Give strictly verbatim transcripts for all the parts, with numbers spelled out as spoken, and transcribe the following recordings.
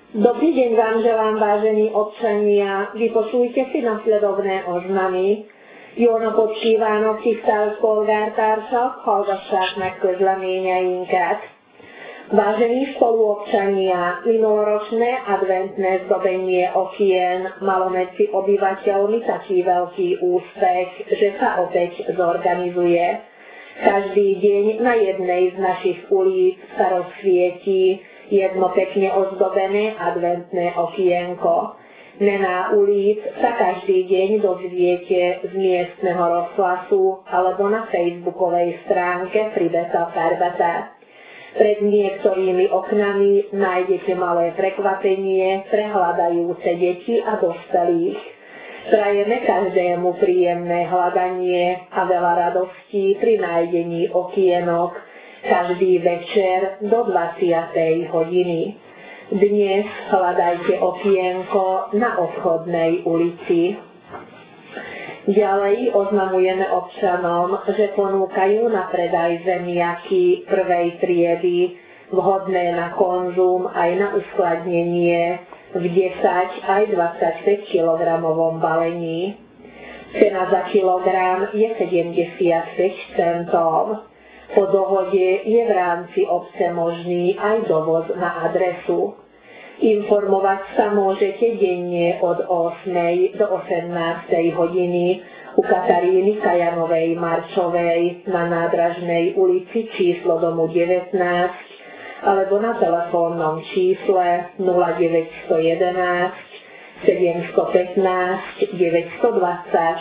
Dobrý deň vám želám, vážení občania. Vypočujte si nasledovné oznamy. Jó napot kívánok, tisztelt polgártársak, hallgassák meg közleményeinket. Vážení spoluobčania, minuloročné adventné zdobenie okien malo medzi obyvateľmi taký veľký úspech, že sa opäť zorganizuje. Každý deň na jednej z našich ulic sa rozsvietí jedno pekne ozdobené adventné okienko. Mená ulic sa každý deň dozviete z miestneho rozhlasu alebo na facebookovej stránke Pribeta Perbeta. Pred niektorými oknami nájdete malé prekvapenie pre hľadajúce deti a dospelých. Prajeme každému príjemné hľadanie a veľa radostí pri nájdení okienok každý večer do dvadsiatej hodiny. Dnes hľadajte okienko na Obchodnej ulici. Ďalej oznamujeme občanom, že ponúkajú na predaj zemiaky prvej triedy, vhodné na konzum aj na uskladnenie v desať aj dvadsaťpäť kilogramovom balení. Cena za kilogram je sedemdesiatpäť centov. Po dohode je v rámci obce možný aj dovoz na adresu. Informovať sa môžete denne od ôsmej do osemnástej hodiny u Kataríny Kajanovej Marčovej na Nádražnej ulici číslo domu devätnásť alebo na telefónnom čísle nula deväť jeden jeden sedem jedna päť deväť dva nula.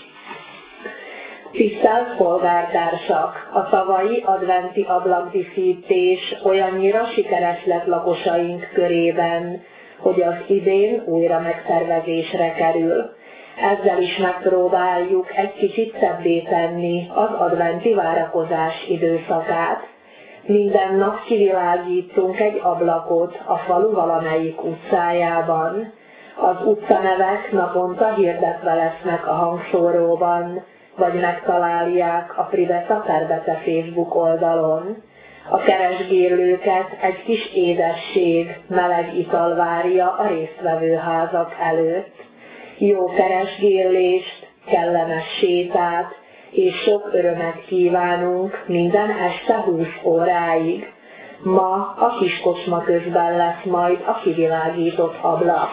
Tisztelt polgártársak! A tavalyi adventi ablakdíszítés olyannyira sikeres lett lakosaink körében, hogy az idén újra megszervezésre kerül. Ezzel is megpróbáljuk egy kicsit szebbé tenni az adventi várakozás időszakát. Minden nap kivilágítunk egy ablakot a falu valamelyik utcájában. Az utcanevek naponta hirdetve lesznek a hangszóróban, vagy megtalálják a Pribeta Perbeta Facebook oldalon. A keresgélőket egy kis édesség, meleg ital várja a résztvevő házak előtt. Jó keresgélést, kellemes sétát és sok örömet kívánunk minden este húsz óráig. Ma a kiskocsma közben lesz majd a kivilágított ablak.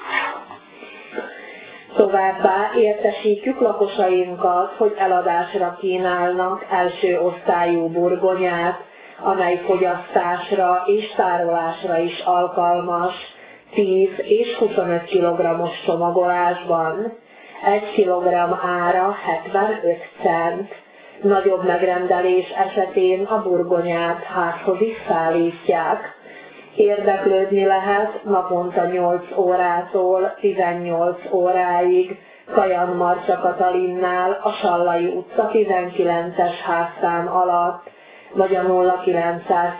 Továbbá értesítjük lakosainkat, hogy eladásra kínálnak első osztályú burgonyát, amely fogyasztásra és tárolásra is alkalmas, tíz és huszonöt kilogrammos csomagolásban. Egy kilogramm ára hetvenöt cent. Nagyobb megrendelés esetén a burgonyát házhoz is szállítják. Érdeklődni lehet naponta nyolc órától tizennyolc óráig Kajan Marcsa Katalinnál a Sallai utca tizenkilences házszám alatt, vagy a nulla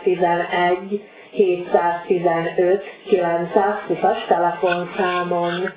kilencszáztizenegy hétszáztizenöt kilencszázhúszas telefonszámon.